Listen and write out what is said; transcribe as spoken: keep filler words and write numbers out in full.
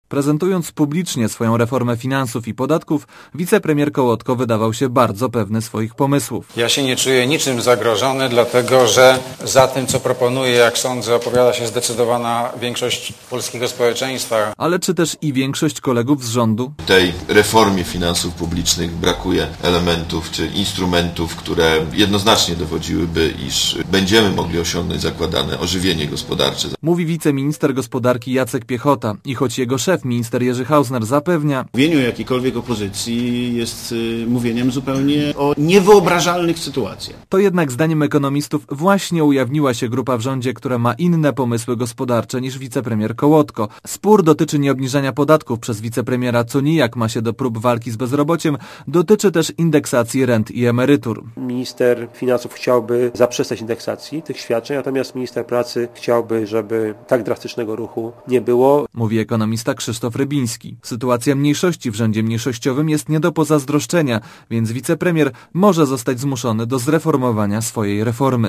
Prezentując publicznie swoją reformę finansów i podatków, wicepremier Kołotko wydawał się bardzo pewny swoich pomysłów. Ja się nie czuję niczym zagrożony, dlatego że za tym, co proponuję, jak sądzę, opowiada się zdecydowana większość polskiego społeczeństwa. Ale czy też i większość kolegów z rządu? W tej reformie finansów publicznych brakuje elementów czy instrumentów, które jednoznacznie dowodziłyby, iż będziemy mogli osiągnąć zakładane ożywienie gospodarcze. Mówi wiceminister gospodarki Jacek Piechota i choć jego szef, minister Jerzy Hausner, zapewnia, Mówienie o jakiejkolwiek opozycji jest y, mówieniem zupełnie o niewyobrażalnych sytuacjach. To jednak zdaniem ekonomistów właśnie ujawniła się grupa w rządzie, która ma inne pomysły gospodarcze niż wicepremier Kołotko. Spór dotyczy nie obniżania podatków przez wicepremiera, co nijak ma się do prób walki z bezrobociem, dotyczy też indeksacji rent i emerytur. Minister finansów chciałby zaprzestać indeksacji tych świadczeń, natomiast minister pracy chciałby, żeby tak drastycznego ruchu nie było. Mówi ekonomista Krzysztof Rybiński. Sytuacja mniejszości w rządzie mniejszościowym jest nie do pozazdroszczenia, więc wicepremier może zostać zmuszony do zreformowania swojej reformy.